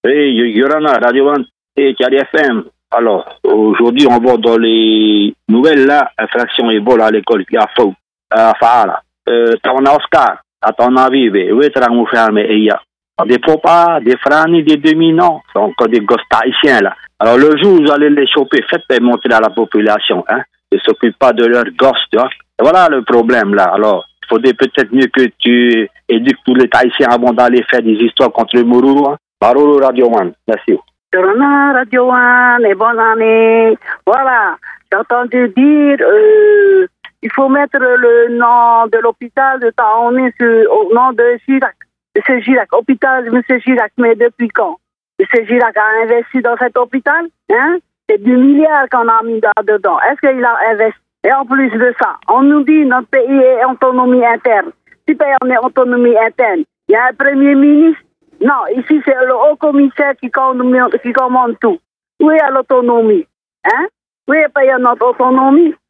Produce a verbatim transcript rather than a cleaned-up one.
Hey, Yorana, Radio One et Tchadi F M. Alors, aujourd'hui, on va dans les nouvelles là, infraction Ebola à l'école qui a fait à Fahara. Euh, ton Oscar, à ton avis, où est-ce qu'on fait mais il y a des papas, des frères, des dominants, donc des gosses haïtiens là. Alors, le jour où vous allez les choper, faites montrer à la population, hein. Ils ne s'occupent pas de leurs gosses, tu vois. Et voilà le problème là. Alors, il faudrait peut-être mieux que tu éduques tous les Haïtiens avant d'aller faire des histoires contre le Mourou. Hein. Barolo Radio One, merci. Radio One et bonne année. Voilà, j'ai entendu dire euh, il faut mettre le nom de l'hôpital de Taoné au nom de Chirac. Monsieur Chirac, hôpital de Monsieur Chirac, mais depuis quand? Monsieur Chirac a investi dans cet hôpital, hein? C'est du milliard qu'on a mis là-dedans. Est-ce qu'il a investi? Et en plus de ça, on nous dit notre pays est autonomie interne. Si pays on est autonomie interne, il y a un premier ministre. Non, ici c'est le haut commissaire qui commande, qui commande tout. Où est l'autonomie? Hein? Où est pays notre autonomie?